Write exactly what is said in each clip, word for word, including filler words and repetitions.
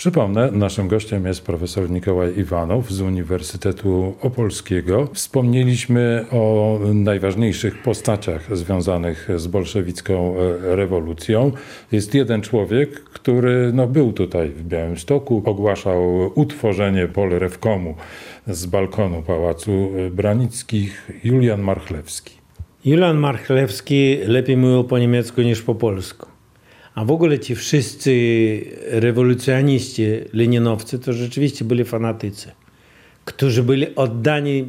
Przypomnę, naszym gościem jest profesor Mikołaj Iwanow z Uniwersytetu Opolskiego. Wspomnieliśmy o najważniejszych postaciach związanych z bolszewicką rewolucją. Jest jeden człowiek, który no, był tutaj w Białymstoku, ogłaszał utworzenie Polrewkomu z balkonu Pałacu Branickich, Julian Marchlewski. Julian Marchlewski lepiej mówił po niemiecku niż po polsku. A w ogóle ci wszyscy rewolucjoniści, leninowcy, to rzeczywiście byli fanatycy, którzy byli oddani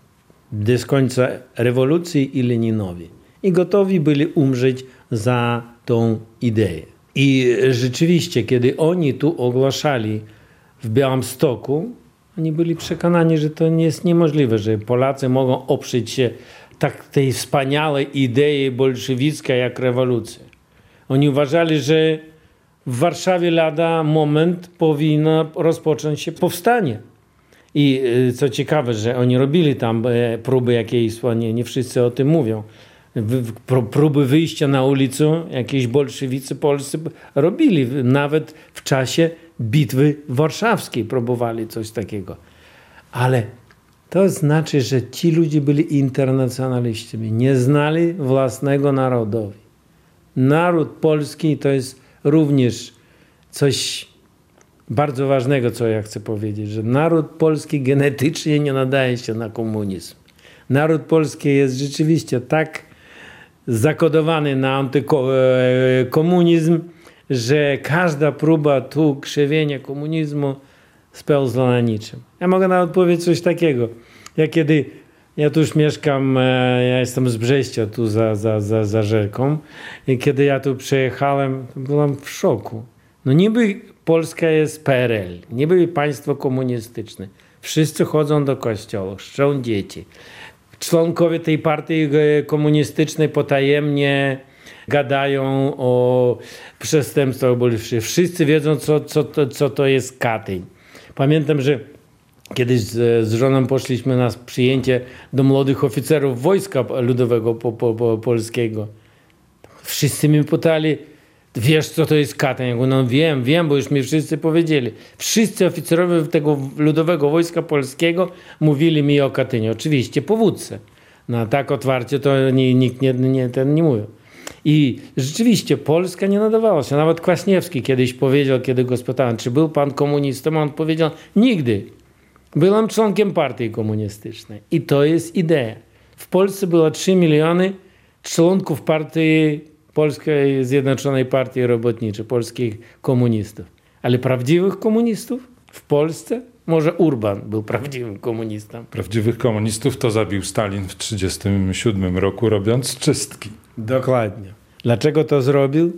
do końca rewolucji i Leninowi. I gotowi byli umrzeć za tą ideę. I rzeczywiście, kiedy oni tu ogłaszali w Białymstoku, oni byli przekonani, że to nie jest niemożliwe, że Polacy mogą oprzeć się tak tej wspaniałej idei bolszewickiej jak rewolucja. Oni uważali, że w Warszawie lada moment powinno rozpocząć się powstanie. I co ciekawe, że oni robili tam próby jakiejś, nie, nie wszyscy o tym mówią, próby wyjścia na ulicę, jakieś bolszewicy polscy robili. Nawet w czasie bitwy warszawskiej próbowali coś takiego. Ale to znaczy, że ci ludzie byli internacjonalistami, nie znali własnego narodowi. Naród polski to jest również coś bardzo ważnego, co ja chcę powiedzieć, że naród polski genetycznie nie nadaje się na komunizm. Naród polski jest rzeczywiście tak zakodowany na antykomunizm, że każda próba tu krzewienia komunizmu spełzła na niczym. Ja mogę nawet powiedzieć coś takiego. Ja kiedy Ja tu już mieszkam, ja jestem z Brześcia, tu za, za, za, za rzeką. I kiedy ja tu przyjechałem, byłem w szoku. No niby Polska jest P R L, niby państwo komunistyczne. Wszyscy chodzą do kościoła, chrzczą dzieci. Członkowie tej partii komunistycznej potajemnie gadają o przestępstwach bolszewskich. Wszyscy wiedzą, co, co, to, co to jest Katyń. Pamiętam, że kiedyś z, z żoną poszliśmy na przyjęcie do młodych oficerów Wojska Ludowego po, po, po, Polskiego. Wszyscy mi pytali, wiesz co to jest Katyń? Ja mówię, no wiem, wiem, bo już mi wszyscy powiedzieli. Wszyscy oficerowie tego Ludowego Wojska Polskiego mówili mi o Katyniu. Oczywiście po wódce. No tak otwarcie to nikt nie, nie, ten nie mówił. I rzeczywiście Polska nie nadawała się. Nawet Kwaśniewski kiedyś powiedział, kiedy go spytałem, czy był pan komunistą, on powiedział, nigdy. Byłem członkiem partii komunistycznej. I to jest idea. W Polsce było trzy miliony członków partii Polskiej Zjednoczonej Partii Robotniczej, polskich komunistów. Ale prawdziwych komunistów w Polsce? Może Urban był prawdziwym komunistą. Prawdziwych komunistów to zabił Stalin w tysiąc dziewięćset trzydziestym siódmym roku, robiąc czystki. Dokładnie. Dlaczego to zrobił?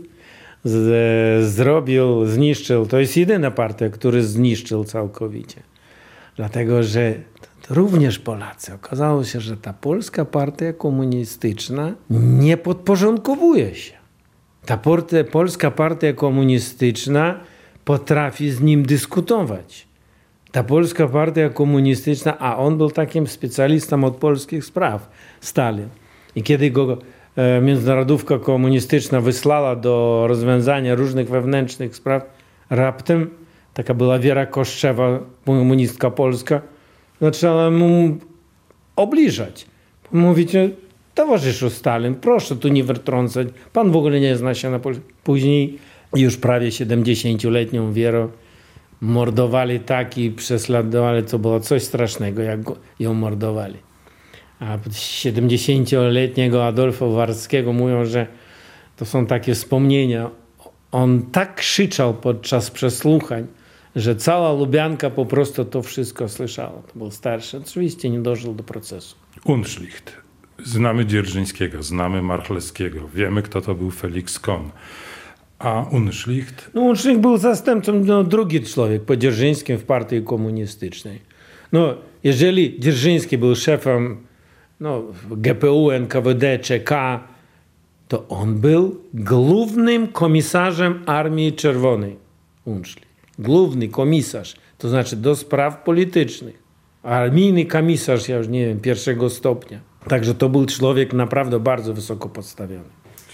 Z, zrobił, zniszczył. To jest jedyna partia, która zniszczył całkowicie. Dlatego, że również Polacy. Okazało się, że ta polska partia komunistyczna nie podporządkowuje się. Ta partia, polska partia komunistyczna potrafi z nim dyskutować. Ta polska partia komunistyczna, a on był takim specjalistą od polskich spraw, Stalin. I kiedy go e, międzynarodówka komunistyczna wysłała do rozwiązania różnych wewnętrznych spraw, raptem taka była Wiera Koszczewa, komunistka polska, zaczęła mu obliżać. Mówić, towarzyszu Stalin, proszę tu nie wtrącać, pan w ogóle nie zna się na Polsce. Później już prawie siedemdziesięcioletnią Wierę mordowali tak i prześladowali, co było coś strasznego, jak ją mordowali. A siedemdziesięcioletniego Adolfa Warskiego mówią, że to są takie wspomnienia. On tak krzyczał podczas przesłuchań, że cała Lubianka po prostu to wszystko słyszała. To był starszy. Oczywiście nie dożył do procesu. Unszlicht. Znamy Dzierżyńskiego, znamy Marchlewskiego. Wiemy, kto to był Felix Kohn. A Unszlicht? No, Unszlicht był zastępcą, no, drugi człowiek po Dzierżyńskim w partii komunistycznej. No, jeżeli Dzierżyński był szefem no, G P U, N K W D, C K, to on był głównym komisarzem Armii Czerwonej. Unszlicht. Główny komisarz, to znaczy do spraw politycznych. Armijny komisarz, ja już nie wiem, pierwszego stopnia. Także to był człowiek naprawdę bardzo wysoko postawiony.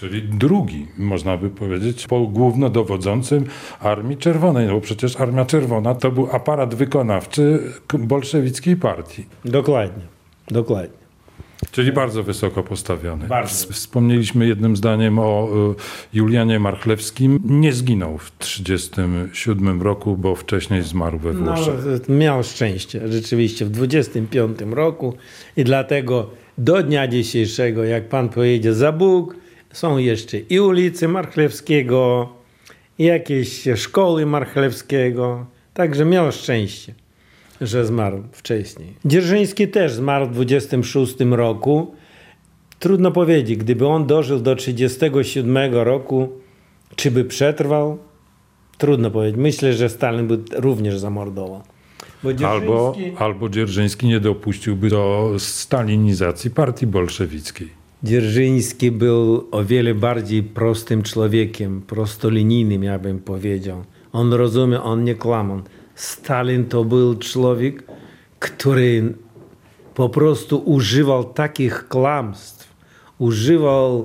Czyli drugi, można by powiedzieć, po głównodowodzącym Armii Czerwonej, no bo przecież Armia Czerwona to był aparat wykonawczy bolszewickiej partii. Dokładnie, dokładnie. Czyli bardzo wysoko postawiony. Bardzo. Wspomnieliśmy jednym zdaniem o y, Julianie Marchlewskim. Nie zginął w tysiąc dziewięćset trzydziestym siódmym roku, bo wcześniej zmarł we Włoszech. No, miał szczęście, rzeczywiście, w dwudziestym piątym roku i dlatego do dnia dzisiejszego, jak pan pojedzie za Bóg, są jeszcze i ulicy Marchlewskiego, i jakieś szkoły Marchlewskiego. Także miał szczęście, że zmarł wcześniej. Dzierżyński też zmarł w dwudziestym szóstym roku. Trudno powiedzieć, gdyby on dożył do trzydziestego siódmego roku, czy by przetrwał? Trudno powiedzieć. Myślę, że Stalin by również zamordował. Bo Dzierżyński... Albo, albo Dzierżyński nie dopuściłby do stalinizacji partii bolszewickiej. Dzierżyński był o wiele bardziej prostym człowiekiem, prostolinijnym, ja bym powiedział. On rozumie, on nie kłamał. Stalin to był człowiek, który po prostu używał takich kłamstw, używał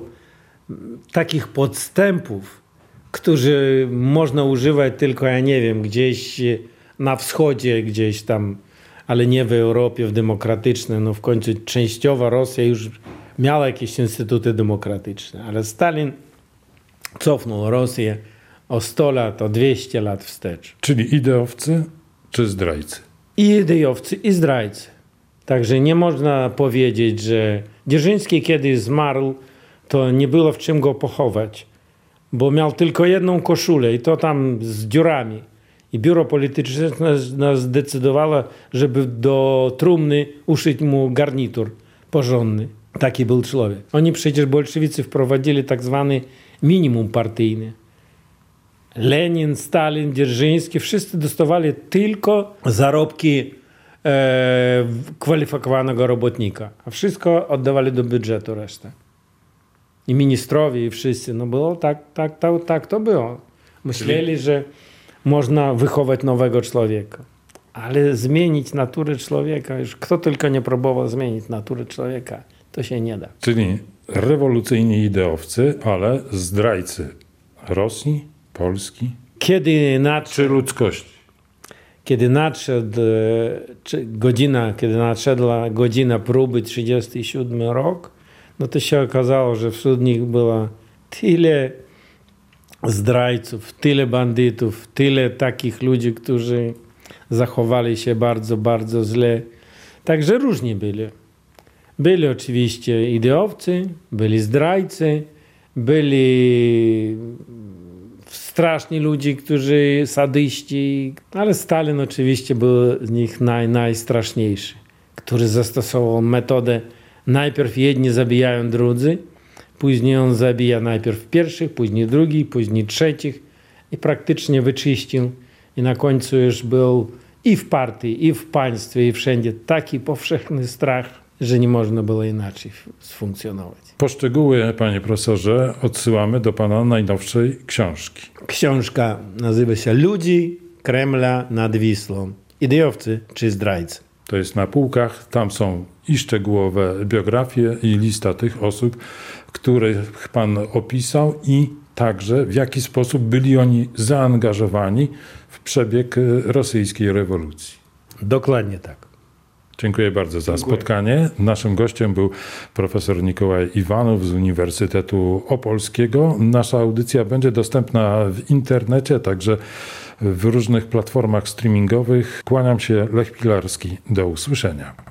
takich podstępów, które można używać tylko, ja nie wiem, gdzieś na wschodzie, gdzieś tam, ale nie w Europie, w demokratycznej. No w końcu częściowo Rosja już miała jakieś instytuty demokratyczne, ale Stalin cofnął Rosję o sto lat, o dwieście lat wstecz. Czyli ideowcy czy zdrajcy? I ideowcy, i zdrajcy. Także nie można powiedzieć, że Dzierżyński kiedyś zmarł, to nie było w czym go pochować, bo miał tylko jedną koszulę i to tam z dziurami. I biuro polityczne nas zdecydowało, żeby do trumny uszyć mu garnitur porządny. Taki był człowiek. Oni przecież bolszewicy wprowadzili tak zwany minimum partyjny. Lenin, Stalin, Dzierżyński, wszyscy dostawali tylko zarobki e, kwalifikowanego robotnika, a wszystko oddawali do budżetu resztę. I ministrowie, i wszyscy. No było tak, tak, tak, tak to było. Myśleli, że można wychować nowego człowieka. Ale zmienić naturę człowieka, już kto tylko nie próbował zmienić natury człowieka, to się nie da. Czyli rewolucyjni ideowcy, ale zdrajcy Rosji, Polski, Kiedy nadszedł, czy ludzkości? kiedy nadszedł czy godzina, kiedy nadszedła godzina próby trzydziesty siódmy rok, no to się okazało, że wśród nich było tyle zdrajców, tyle bandytów, tyle takich ludzi, którzy zachowali się bardzo, bardzo źle. Także różni byli. Byli oczywiście ideowcy, byli zdrajcy, byli straszni ludzie, którzy sadyści, ale Stalin oczywiście był z nich naj, najstraszniejszy, który zastosował metodę najpierw jedni zabijają drudzy, później on zabija najpierw pierwszych, później drugich, później trzecich i praktycznie wyczyścił i na końcu już był i w partii, i w państwie, i wszędzie taki powszechny strach, że nie można było inaczej sfunkcjonować. Poszczegóły, panie profesorze, odsyłamy do pana najnowszej książki. Książka nazywa się Ludzi Kremla nad Wisłą. Ideowcy czy zdrajcy. To jest na półkach, tam są i szczegółowe biografie, i lista tych osób, których pan opisał i także w jaki sposób byli oni zaangażowani w przebieg rosyjskiej rewolucji. Dokładnie tak. Dziękuję bardzo za Dziękuję. spotkanie. Naszym gościem był profesor Mikołaj Iwanow z Uniwersytetu Opolskiego. Nasza audycja będzie dostępna w internecie, także w różnych platformach streamingowych. Kłaniam się, Lech Pilarski. Do usłyszenia.